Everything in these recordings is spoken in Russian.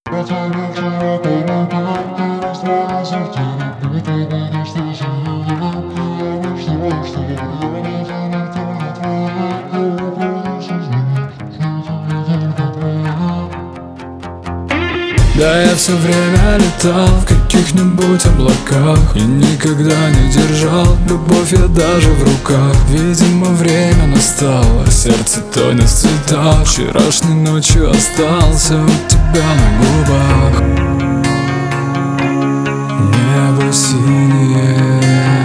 Да, я все время летал в каких-нибудь облаках и никогда не держал любовь я даже в руках. Видимо, время настало, сердце тонет в цветах. Вчерашней ночью остался у тебя на губах. Небо синее,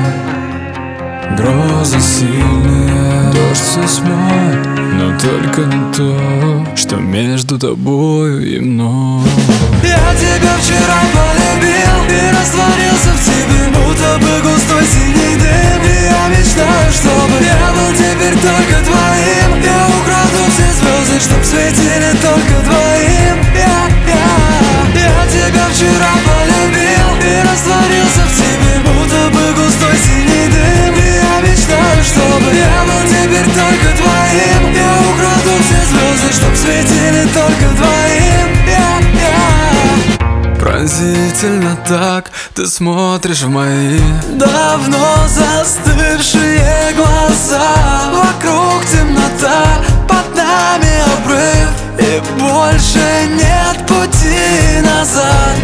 грозы сильные, дождь все смоет, но только не то, что между тобою и мной. Я тебя вчера полюбил и растворился в тебе, будто бы густой синий дым. И я мечтаю, чтобы я был теперь только твоим. Я украду все звезды, чтоб светили только твоим. Я тебя вчера полюбил и растворился в тебе, будто бы густой синий дым. И я мечтаю, чтобы я был теперь только твоим. Я украду все звезды, чтоб светили только твоим. Пронзительно так ты смотришь в мои давно застывшие глаза. Вокруг темнота, под нами обрыв, и больше нет пути назад.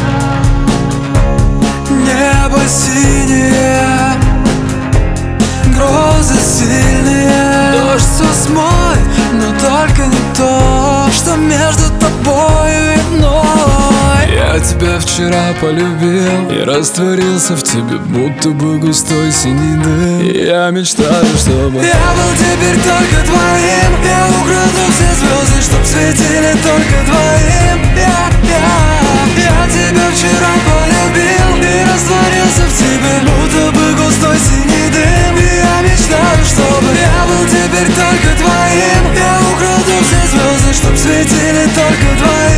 Небо синее, грозы сильные, дождь все смоет, но только не то, что между тобою и мной. Я тебя вчера полюбил и растворился в тебе, будто бы густой синий дым. И я мечтаю, чтобы я был теперь только твоим. Я украду все звезды, чтоб светили только твоим. Я тебя вчера полюбил и растворился в тебе, будто бы густой синий дым. И я мечтаю, чтобы я был теперь только твоим. Я украду все звезды, чтоб светили только твоим.